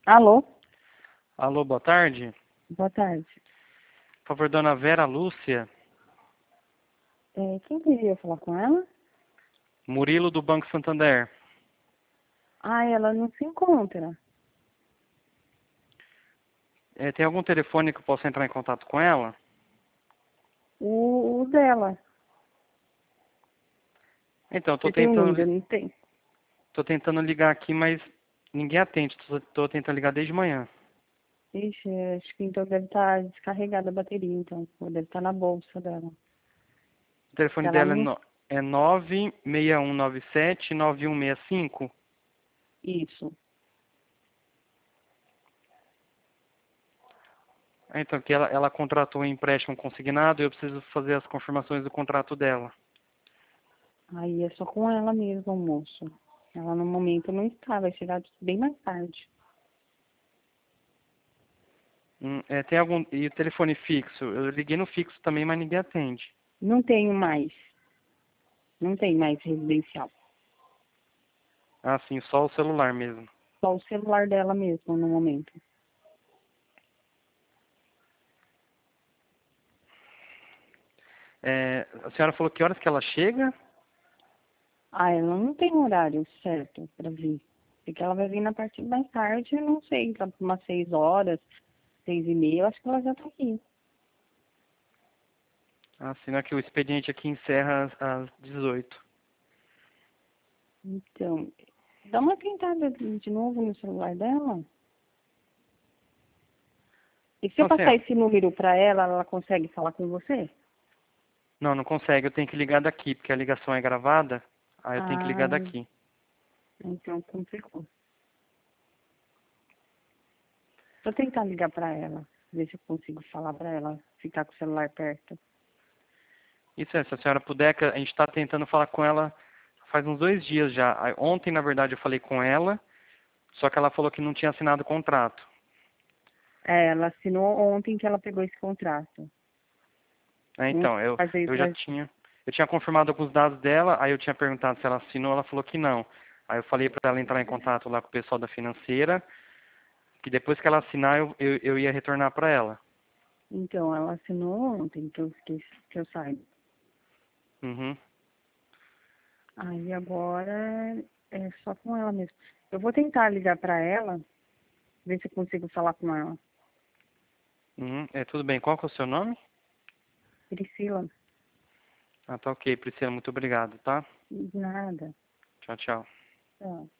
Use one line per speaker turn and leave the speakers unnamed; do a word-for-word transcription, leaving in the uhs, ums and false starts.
Alô?
Alô, boa tarde.
Boa tarde.
Por favor, dona Vera Lúcia.
É, quem queria falar com ela?
Murilo do Banco Santander.
Ah, ela não se encontra.
É, tem algum telefone que eu possa entrar em contato com ela?
O, o dela.
Então, eu tô
Você tem o
tentando,
número, não tem?
tô tentando ligar aqui, mas ninguém atende. Tô, tô tentando ligar desde manhã.
Ixi, acho que então deve estar descarregada a bateria, então. Ou deve estar na bolsa dela.
O telefone
Ela
dela é,
não...
no, é nove seis um nove sete nove um seis cinco.
Isso.
Ah, Então, que ela, ela contratou um empréstimo consignado e eu preciso fazer as confirmações do contrato dela.
Aí é só com ela mesmo, moço. Ela no momento não está, vai chegar bem mais tarde.
Hum, é, tem algum... E o telefone fixo? Eu liguei no fixo também, mas ninguém atende.
Não tenho mais. Não tem mais residencial.
Ah, sim, só o celular mesmo.
Só o celular dela mesmo no momento.
É, a senhora falou que horas que ela chega?
Ah, ela não tem horário certo para vir. Porque ela vai vir na parte mais tarde, eu não sei, lá por umas seis horas, seis e meia, eu acho que ela já tá aqui.
Ah, sim, que o expediente aqui encerra às, às dezoito.
Então, dá uma tentada de novo no celular dela. E se eu
Não,
passar
senhora.
esse número para ela, ela consegue falar com você?
Não, não consegue. Eu tenho que ligar daqui, porque a ligação é gravada. Aí eu tenho que ligar
Ah,
daqui.
então complicou. Vou tentar ligar para ela, ver se eu consigo falar para ela ficar com o celular perto.
Isso é, se a senhora puder, que a gente está tentando falar com ela faz uns dois dias já. Aí, ontem, na verdade, eu falei com ela, só que ela falou que não tinha assinado o contrato.
É, ela assinou ontem que ela pegou esse contrato.
É,
Não
então, eu,
fazer
eu já
pra...
tinha. Eu tinha confirmado alguns dados dela, aí eu tinha perguntado se ela assinou, ela falou que não. Aí eu falei para ela entrar em contato lá com o pessoal da financeira, que depois que ela assinar, eu, eu, eu ia retornar para ela.
Então, ela assinou ontem, que eu, que, que eu saiba.
Uhum.
Aí agora é só com ela mesmo. Eu vou tentar ligar para ela, ver se eu consigo falar com ela.
Uhum. É, tudo bem. Qual que é o seu nome?
Priscila,
Ah, tá ok, Priscila. Muito obrigado, tá?
nada.
Tchau, tchau.
Tá.